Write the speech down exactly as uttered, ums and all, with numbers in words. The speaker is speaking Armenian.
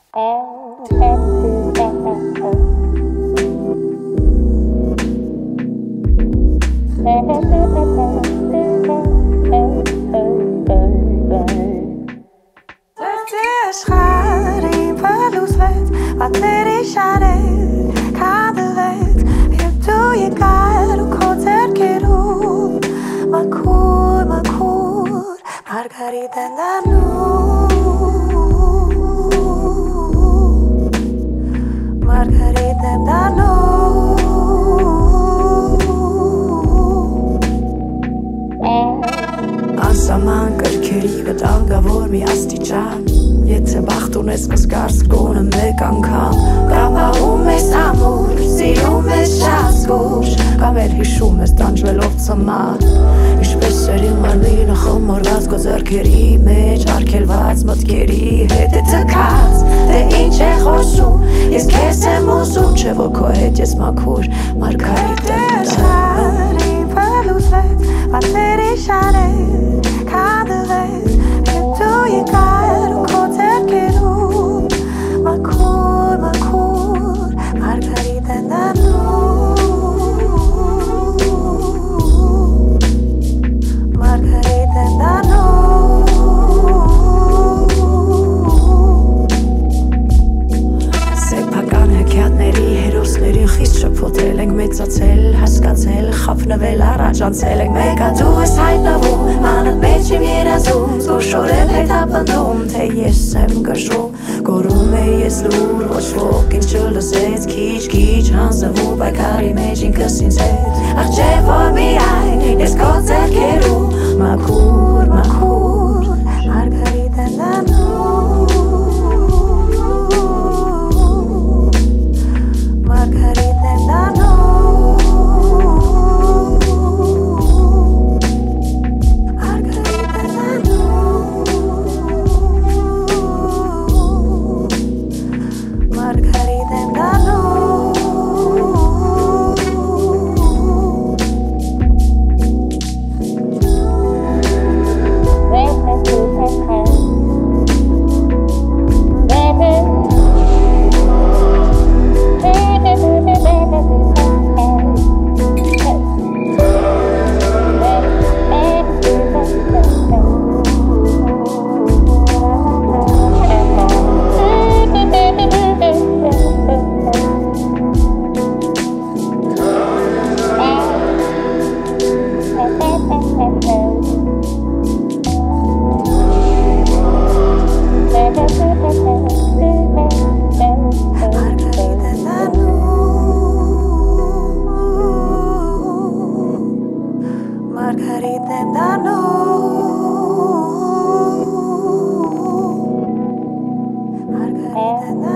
Wat er is aan het kadelet, je doe je kaart, hoe komt het keer op? Makur, makur, Margarita Nanu, Margarita Nanu. Asaman կրքերի վրա անգավոր մի աստիճան Եթե բախտ ունես կսկար զգոնը մեկ անգամ Կամ ահում ես ամուր, սիրում ես շատ զգուշ Կամ էլ հիշում ես տանջվելով ծմար Ինչպես էր իմ մարմինը խմորված քո ձեռքերի մեջ Արգելված մտքերի հետ է թքած Դե ինչ է խոսում, ես քեզ եմ ուզում Չէ որ քո հետ ես մաքուր, Մարգարիտա Պատերի շարել, կանդլել, հետո եկար ու քո ձեռքերում Մաքուր, մաքուր, Մարգարիտա Նանու Մարգարիտա Նանու Սեփական հեքիաթների հերոսների խիստ շփոթել ենք մեծացել, հասկացել, խափնվել, առաջանցել ենք մեկ դու ես հայտնվում, մանդ մեջ իմ երազում Զուշորել հետ ապնդում, թե ես եմ գժում Գորում է ես լուր, ոչ ոք ինձ չլսեց Քիչ, քիչ հանձնվում, պայքարի մեջ ինքս ինձ հետ Ախ չէ որ միայն, ես քո ձեռքերում Մաքուր, մաքուր, Մարգարիտա Նանու Մարգարիտա Նանու Margarita Nano Margarita Nano